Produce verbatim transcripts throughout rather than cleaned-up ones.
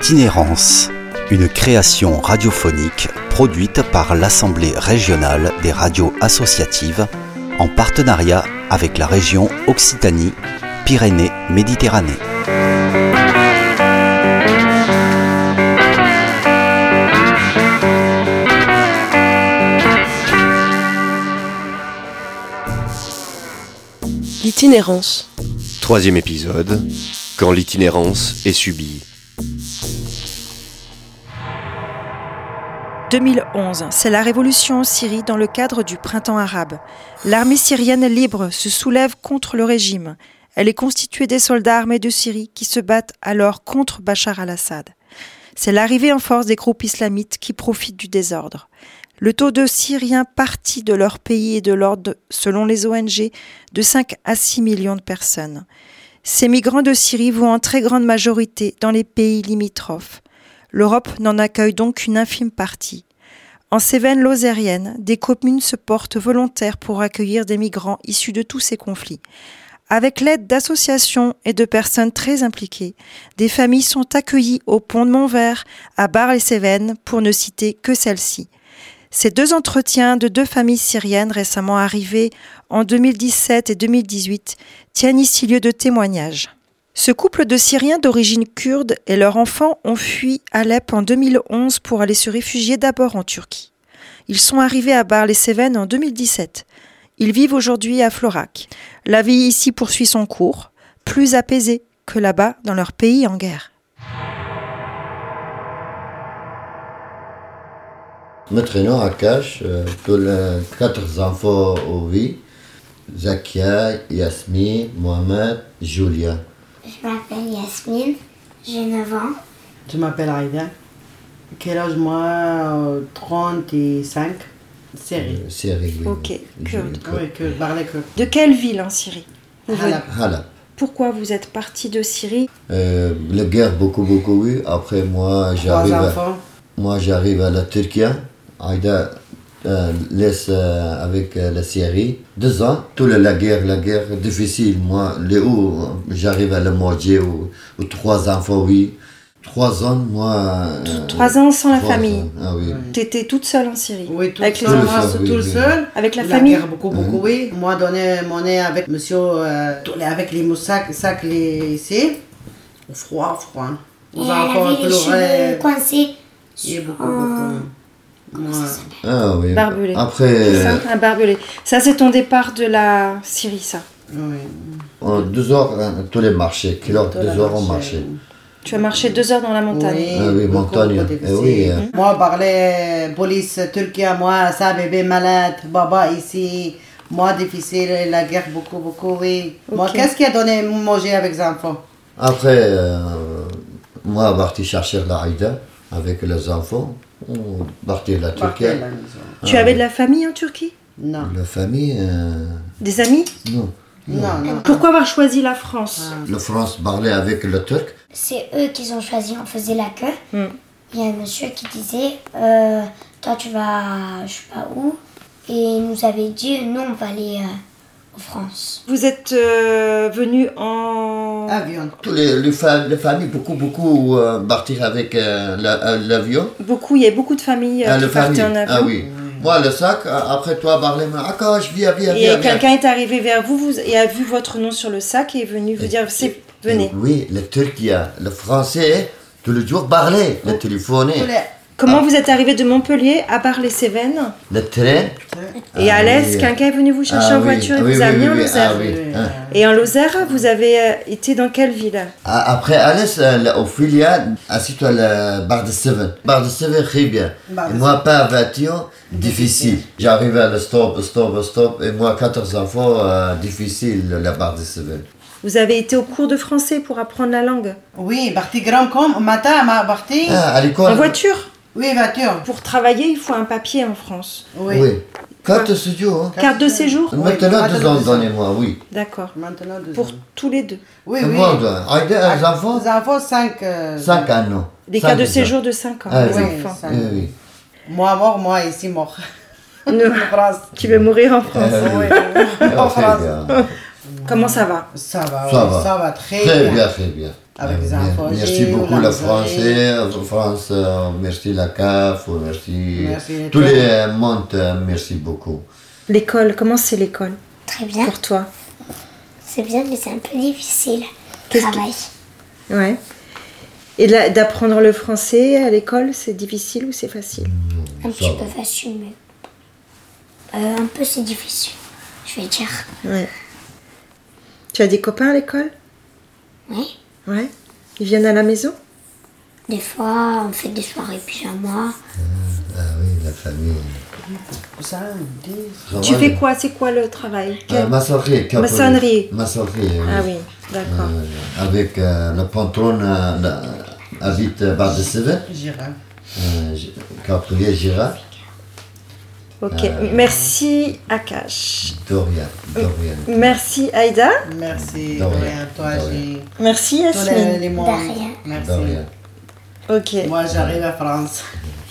Itinérance, une création radiophonique produite par l'Assemblée régionale des radios associatives en partenariat avec la région Occitanie-Pyrénées-Méditerranée. L'itinérance. Troisième épisode, quand l'itinérance est subie. deux mille onze, c'est la révolution en Syrie dans le cadre du printemps arabe. L'armée syrienne libre se soulève contre le régime. Elle est constituée des soldats armés de Syrie qui se battent alors contre Bachar al-Assad. C'est l'arrivée en force des groupes islamites qui profitent du désordre. Le taux de Syriens partis de leur pays est de l'ordre, selon les O N G, de cinq à six millions de personnes. Ces migrants de Syrie vont en très grande majorité dans les pays limitrophes. L'Europe n'en accueille donc qu'une infime partie. En Cévennes lozérienne, des communes se portent volontaires pour accueillir des migrants issus de tous ces conflits. Avec l'aide d'associations et de personnes très impliquées, des familles sont accueillies au pont de Montvert, à Bar-les-Cévennes, pour ne citer que celles-ci. Ces deux entretiens de deux familles syriennes récemment arrivées en deux mille dix-sept et deux mille dix-huit tiennent ici lieu de témoignages. Ce couple de Syriens d'origine kurde et leurs enfants ont fui Alep en deux mille onze pour aller se réfugier d'abord en Turquie. Ils sont arrivés à Bar-les-Cévennes en deux mille dix-sept. Ils vivent aujourd'hui à Florac. La vie ici poursuit son cours, plus apaisée que là-bas dans leur pays en guerre. Maintenant, à Cache, tous les quatre enfants au vie, Zakia, Yasmine, Mohamed, Julia. Je m'appelle Yasmine, j'ai neuf ans. Je m'appelle Aïda. Quel âge moi euh, trente-cinq. Syrie. Euh, Syrie, oui. Ok, kurde. Oui, kurde, parler kurde. De quelle ville en Syrie? Halab. Halab. Pourquoi vous êtes parti de Syrie? Euh, la guerre, beaucoup, beaucoup, oui. Après, moi, Trois j'arrive à, enfants. moi, j'arrive à la Turquie. Aïda euh, laisse euh, avec euh, la Syrie. Deux ans, toute la guerre, la guerre difficile. Moi, les où j'arrive à la moitié, ou, ou trois enfants, oui. Trois ans, moi... Euh, Trois ans sans la trois famille. ans. Ah oui. Tu étais toute seule en Syrie? Oui, tout avec les seul, enfants. moi, oui, tout oui. seul. Avec la La famille? guerre, beaucoup, beaucoup, Mhm. oui. Moi, donné mon nez avec monsieur, euh, tous les- avec les moussacs, sacs les, ici. Froid, froid. Et Les elle enfants avait les pleuraient. cheveux coincés. Il y a beaucoup, Oh. beaucoup. Moi, Ah oui. Barbelé. Après, C'est euh, ça, un barbelé. Ça, c'est ton départ de la Syrie, ça. oui. en deux heures, hein, tous les marchés, kilomètres, Tout deux la heures en marché. marché. Tu as marché deux heures dans la montagne. Oui, Ah oui, beaucoup, montagne. beaucoup Eh difficile. oui, euh. Moi, parler police Turquie, moi, ça, bébé malade, baba ici. Moi, difficile, la guerre, beaucoup, beaucoup, oui. Moi, Ok. qu'est-ce qui a donné manger avec les enfants? Après, euh, moi, parti chercher la Aïda avec les enfants. On parti à la Turquie. Partir à la maison. Tu avais de la famille en Turquie? Non. La famille, euh, Des amis? non. Non, non. Pourquoi avoir choisi la France? La France parlait avec le Turc. C'est eux qui ont choisi, on faisait la queue. Hmm. Il y a un monsieur qui disait euh, toi tu vas je sais pas où. Et il nous avait dit nous on va aller euh, en France. Vous êtes euh, venu en... Avion. Tous les, les, fa- les familles, beaucoup, beaucoup euh, partir avec euh, la- euh, l'avion. Beaucoup, il y a beaucoup de familles euh, Ah, qui la partaient famille. en avion. Ah oui. Moi, le sac, euh, après toi, parler, ah, quand je viens, viens, Et viens. viens. quelqu'un est arrivé vers vous, vous et a vu votre nom sur le sac et est venu vous dire, c'est, venez. Oui, le Turc, le français, tous les jours parlait, le téléphoné, Tous les- Comment vous êtes arrivé de Montpellier à Bar-les-Cévennes? le train. Et Ah à l'Est, oui. quelqu'un est venu vous chercher Ah en oui, voiture et ah oui, vous a oui, amené oui, en oui, Lozère. ah oui, hein. Et en Lozère, vous avez euh, été dans quelle ville? Ah, après, Alice, euh, au filial, assis-toi à la barre de Seven. Barre de Seven, très bien. Barre de Et moi, pas voiture, difficile. J'arrive à le stop, stop, stop. Et moi, quatorze enfants, euh, difficile, la barre de Seven. Vous avez été au cours de français pour apprendre la langue? Oui, parti grand comme matin, ma parti. Ah, à l'école. En voiture? Oui, voiture. Pour travailler, il faut un papier en France. Oui. Oui. Carte studio, hein. Carte de séjour? Maintenant, carte deux de ans, séjour. donnez-moi, oui. D'accord. Maintenant, deux Pour ans. tous les deux. Oui, Et oui. moi, euh, aider les enfants, Les enfants, cinq. euh, cinq ans. Des Cinq cartes de ans. séjour de cinq ans, Ah, les oui. enfants. cinq. Oui, oui. Moi mort, moi ici mort. Ne- En France. Tu veux mourir en France? Ah, oui. Oui, en Ah, très France. bien. Comment ça va? Ça va, Ça oui, va. ça va très, Très bien. bien, très bien. Avec Euh, les bien. enfants, Merci j'ai beaucoup la la maison. Français, France, euh, merci la C A F, merci, Merci les tous gens. les euh, mondes, euh, merci beaucoup. L'école, comment c'est l'école Très bien. pour toi? C'est bien, mais c'est un peu difficile. Qu'est-ce qui- Travail. Ouais. Et la- d'apprendre le français à l'école, c'est difficile ou c'est facile? Un Ça petit va. peu facile, mais. Euh, un peu c'est difficile, je vais dire. Ouais. Tu as des copains à l'école? Oui. Ouais. Ils viennent à la maison? Des fois, on fait des soirées pyjama. Ah oui, la famille. Ça, dix. Tu fais quoi? C'est quoi le travail? Euh, Quel- maçonnerie. capoeira. Maçonnerie. Maçonnerie, oui. Ah oui, d'accord. Euh, avec euh, le patron euh, la- habite à Bar de Seven, J'irai. euh, G- Capoeira Gira, Ok, merci Akash. Dorian. Dorian. Merci Aïda. Merci, De rien. Dorian. Toi, De rien. j'ai. Merci Tous les, Yasmine. les mondes. De rien. Merci. Dorian. Ok. Moi, j'arrive à France.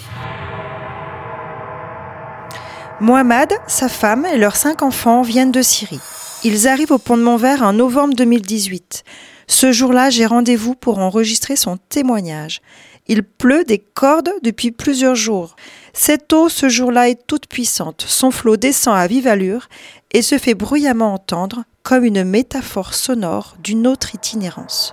Mohamed, sa femme et leurs cinq enfants viennent de Syrie. Ils arrivent au Pont de Montvert en novembre deux mille dix-huit. Ce jour-là, j'ai rendez-vous pour enregistrer son témoignage. Il pleut des cordes depuis plusieurs jours. Cette eau, ce jour-là, est toute puissante. Son flot descend à vive allure et se fait bruyamment entendre comme une métaphore sonore d'une autre itinérance.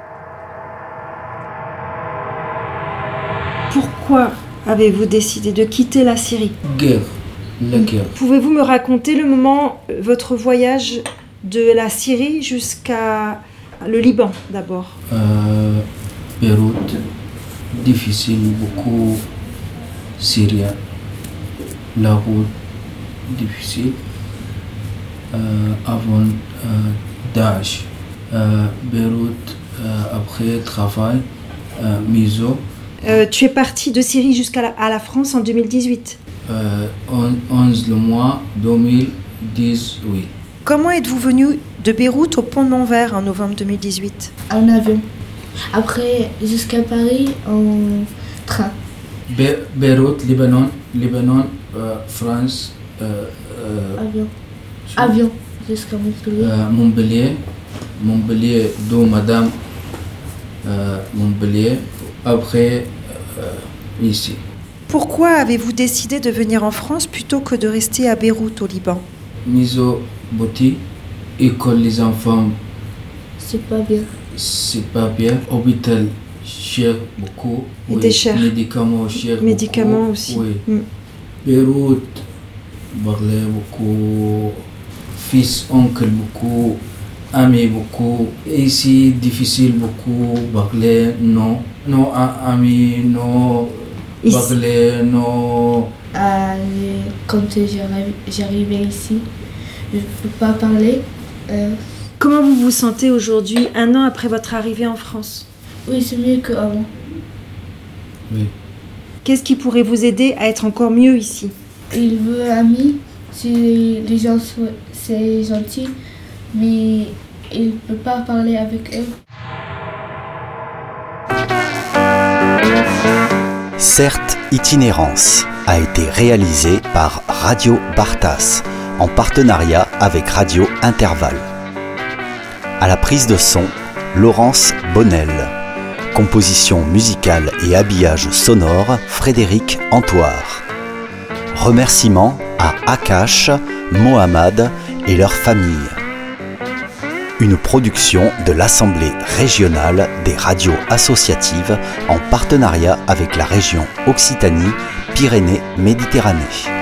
Pourquoi avez-vous décidé de quitter la Syrie ? Guerre, la guerre. Pouvez-vous me raconter le moment, euh, votre voyage de la Syrie jusqu'à le Liban d'abord ? Euh, Beyrouth, difficile, beaucoup syrien. La route, difficile. Euh, avant euh, Daesh. Euh, Beyrouth, euh, après travail, euh, Miso. Euh, Tu es parti de Syrie jusqu'à la, à la France en deux mille dix-huit. Euh, on- onze le mois deux mille dix-huit. Comment êtes-vous venu de Beyrouth au Pont de Montvert en novembre deux mille dix-huit ? En avion. Après, jusqu'à Paris, en train. Be- Beyrouth, Libanon, Libanon, euh, France, euh, euh, Avion. Avion. Jusqu'à Montpellier. euh, Montpellier, Montpellier, d'où Madame euh, Montpellier. Après, euh, ici. Pourquoi avez-vous décidé de venir en France plutôt que de rester à Beyrouth au Liban ? Miso Boti, école les enfants, C'est pas bien. c'est pas bien. Hôpital, cher beaucoup. Il était cher. Médicaments, cher Médicaments beaucoup. aussi. Oui. Mm. Beyrouth, parlait beaucoup. Fils, oncle, beaucoup. Amis, beaucoup. Ici, difficile, beaucoup. Parler, non. Non, a- amis, non. Ici. Parler, non. Euh, quand j'arrive- j'arrivais ici, je ne peux pas parler. Euh, Comment vous vous sentez aujourd'hui, un an après votre arrivée en France ? oui, c'est mieux qu'avant. Oui. Qu'est-ce qui pourrait vous aider à être encore mieux ici ? Il veut amis, si les gens sont c'est gentil, mais il ne peut pas parler avec eux. Certes, Itinérance a été réalisé par Radio Bartas en partenariat avec Radio Intervalle. À la prise de son, Laurence Bonnel. Composition musicale et habillage sonore, Frédéric Antoire. Remerciements à Akash, Mohamed et leurs familles. Une production de l'Assemblée régionale des radios associatives en partenariat avec la région Occitanie-Pyrénées-Méditerranée.